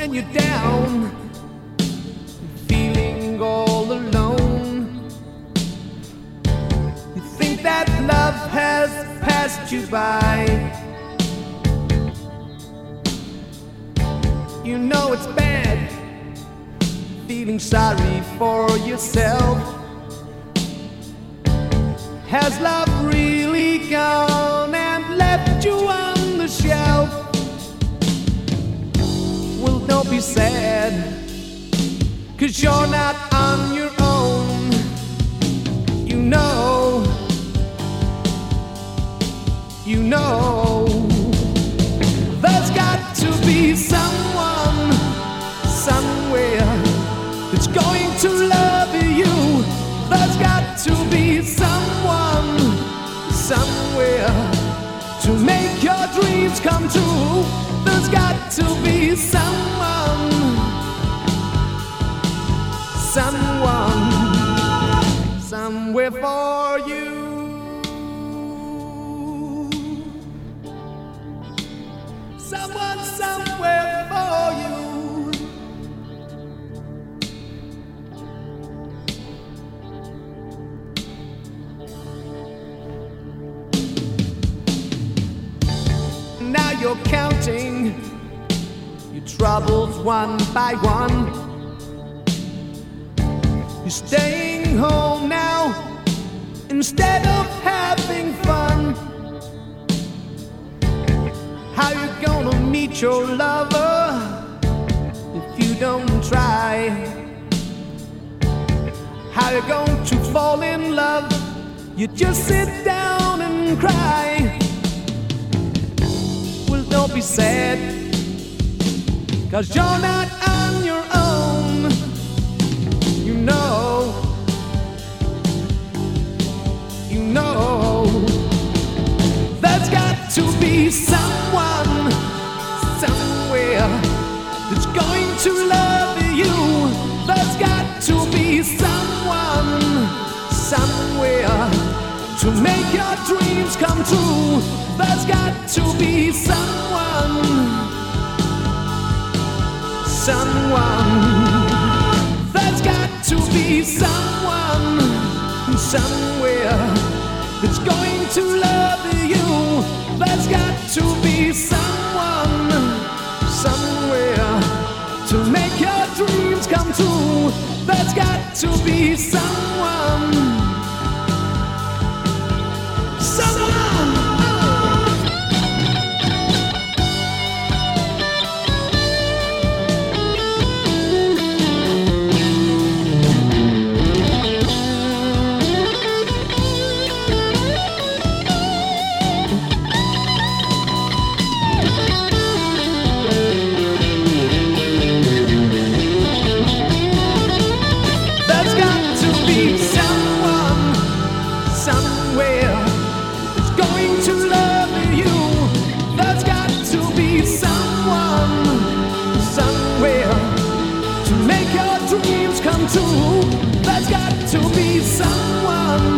when you're down, feeling all alone. You think that love has passed you by. You know it's bad, feeling sorry for yourself. Has love really gone and left you on the shelf? Well, don't be sad, 'cause you're not on your own. You know, there's got to be someone, somewhere, that's going to love you. There's got to be someone, somewhere, to make your dreams come true. There's got to be someone, somewhere for you. Someone, somewhere for you. Now you're counting your troubles one by one. You're staying home now instead of having fun. How you gonna meet your lover if you don't try? How you going to fall in love? You just sit down and cry. Well, don't be sad, 'cause you're not on your own. You know, there's got to be someone, somewhere, that's going to love you. There's got to be someone, somewhere, to make your dreams come true. There's got to be someone, there's got to be someone, somewhere, that's going to love you. There's got to be someone, somewhere, to make your dreams come true. There's got to be someone, somewhere, that's going to love you. There's got to be someone, somewhere, to make your dreams come true. There's got to be someone,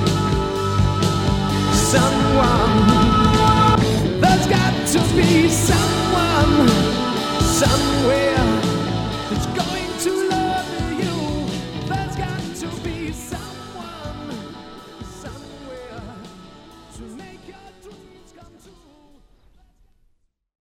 there's got to be someone.